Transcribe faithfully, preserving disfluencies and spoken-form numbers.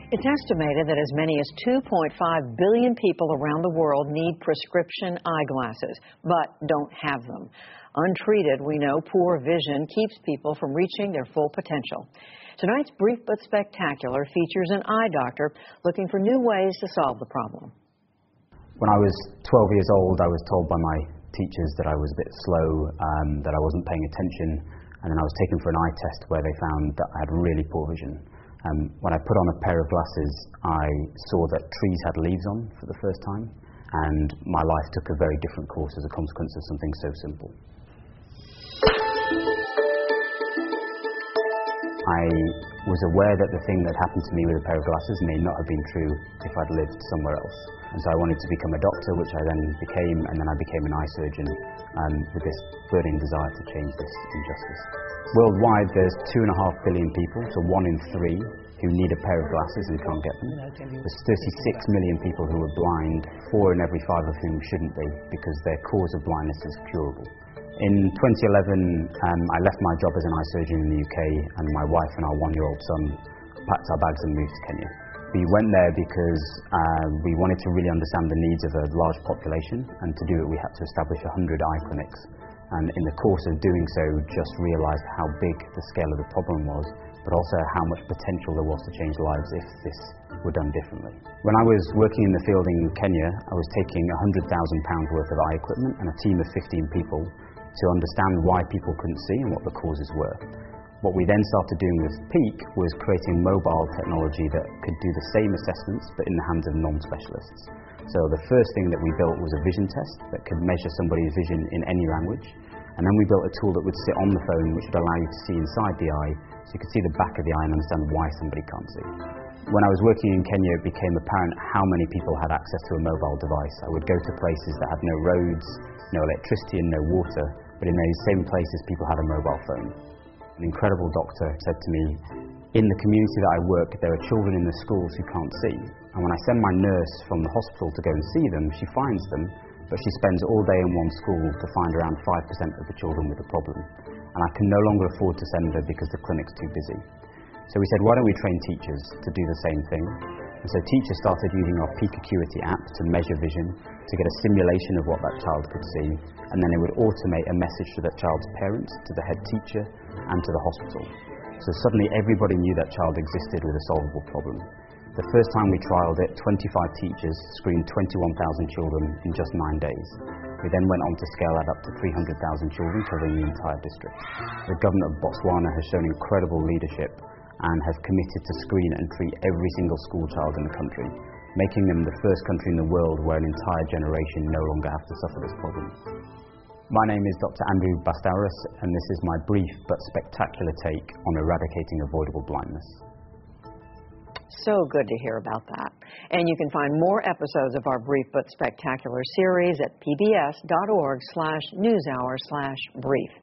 It's estimated that as many as two point five billion people around the world need prescription eyeglasses, but don't have them. Untreated, we know poor vision keeps people from reaching their full potential. Tonight's Brief but Spectacular features an eye doctor looking for new ways to solve the problem. When I was twelve years old, I was told by my teachers that I was a bit slow, um, that I wasn't paying attention, and then I was taken for an eye test where they found that I had really poor vision. Um, when I put on a pair of glasses, I saw that trees had leaves on for the first time, and my life took a very different course as a consequence of something so simple. I was aware that the thing that happened to me with a pair of glasses may not have been true if I'd lived somewhere else. And so I wanted to become a doctor, which I then became, and then I became an eye surgeon um, with this burning desire to change this injustice. Worldwide, there's two and a half billion people, so one in three, who need a pair of glasses and can't get them. There's thirty-six million people who are blind, four in every five of whom shouldn't be, because their cause of blindness is curable. In twenty eleven, um, I left my job as an eye surgeon in the U K, and my wife and our one-year-old son packed our bags and moved to Kenya. We went there because uh, we wanted to really understand the needs of a large population, and to do it we had to establish one hundred eye clinics. And in the course of doing so, just realised how big the scale of the problem was, but also how much potential there was to change lives if this were done differently. When I was working in the field in Kenya, I was taking one hundred thousand pounds worth of eye equipment and a team of fifteen people to understand why people couldn't see and what the causes were. What we then started doing with Peak was creating mobile technology that could do the same assessments but in the hands of non-specialists. So the first thing that we built was a vision test that could measure somebody's vision in any language, and then we built a tool that would sit on the phone which would allow you to see inside the eye, so you could see the back of the eye and understand why somebody can't see. When I was working in Kenya, it became apparent how many people had access to a mobile device. I would go to places that had no roads, no electricity and no water, but in those same places people had a mobile phone. An incredible doctor said to me, in the community that I work, there are children in the schools who can't see, and when I send my nurse from the hospital to go and see them, she finds them, but she spends all day in one school to find around five percent of the children with a problem, and I can no longer afford to send her because the clinic's too busy. So we said, why don't we train teachers to do the same thing? And so teachers started using our Peak Acuity app to measure vision, to get a simulation of what that child could see, and then it would automate a message to that child's parents, to the head teacher, and to the hospital. So suddenly everybody knew that child existed with a solvable problem. The first time we trialled it, twenty-five teachers screened twenty-one thousand children in just nine days. We then went on to scale that up to three hundred thousand children covering the entire district. The government of Botswana has shown incredible leadership and have committed to screen and treat every single school child in the country, making them the first country in the world where an entire generation no longer have to suffer this problem. My name is Doctor Andrew Bastauras, and this is my brief but spectacular take on eradicating avoidable blindness. So good to hear about that. And you can find more episodes of our Brief but Spectacular series at pbs.org slash newshour slash brief.